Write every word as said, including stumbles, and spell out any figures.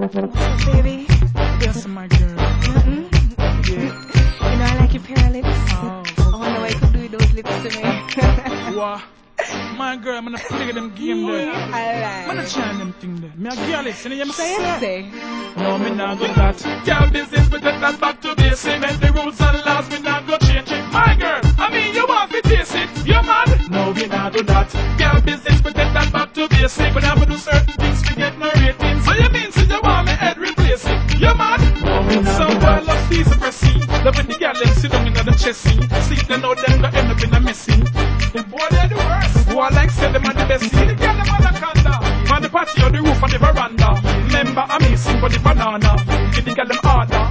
Baby. Yes, my girl. Mm-mm. Yeah. You know I like your pair of lips. Oh, I wonder why you could do those lips to me. what? My girl, I'm gonna play them game there. I I'm gonna like. try them thing there. Me a girl is, you know what So I'm you saying? say? No, me not go that. Girl, business, we take that back to basic. And the rules and laws, we not go change it. My girl, I mean, you want to taste it. You mad? No, we not do that. Girl, business, we take that back to basic. We never do certain things, we get no ratings. So you mean, so you want me head replace it? You mad? No, we not do that. Love these pressing. Love when the girl them sit down in the chessing. See, they know them go end up in a messing. The boy, they're the worst. Who I like, say them are the best. See the girl, them on the condo. On the patio, the roof, on the veranda. Remember, I'm missing for the banana.